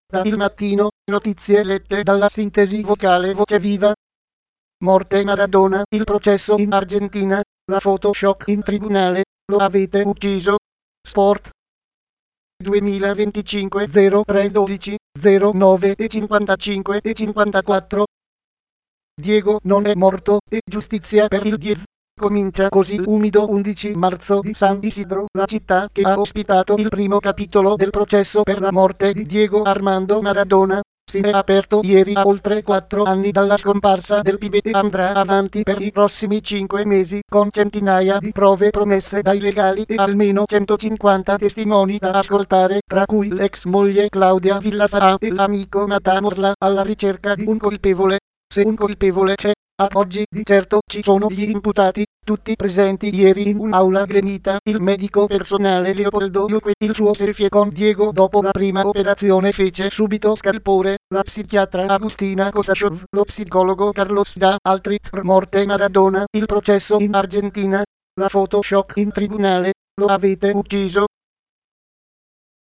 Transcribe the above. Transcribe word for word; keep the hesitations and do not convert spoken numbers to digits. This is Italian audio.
Da Il Mattino, notizie lette dalla sintesi vocale Voce Viva. Morte Maradona, il processo in Argentina, la Photoshop in tribunale, lo avete ucciso. Sport. duemilaventicinque zero tre dodici zero nove e cinquantacinque e cinquantaquattro. Diego non è morto e giustizia per il Diez. Comincia così l'umido undici marzo di San Isidro, la città che ha ospitato il primo capitolo del processo per la morte di Diego Armando Maradona. Si è aperto ieri a oltre quattro anni dalla scomparsa del Pibe e andrà avanti per i prossimi cinque mesi con centinaia di prove promesse dai legali e almeno centocinquanta testimoni da ascoltare, tra cui l'ex moglie Claudia Villafara e l'amico Nathan Orla, alla ricerca di un colpevole. Se un colpevole c'è, ad oggi di certo ci sono gli imputati, tutti presenti ieri in un'aula gremita, il medico personale Leopoldo Luque, il suo selfie con Diego dopo la prima operazione fece subito scalpore, la psichiatra Agustina Kosashov, lo psicologo Carlos Da, altri. Morte Maradona, il processo in Argentina, la Photoshop in tribunale, lo avete ucciso.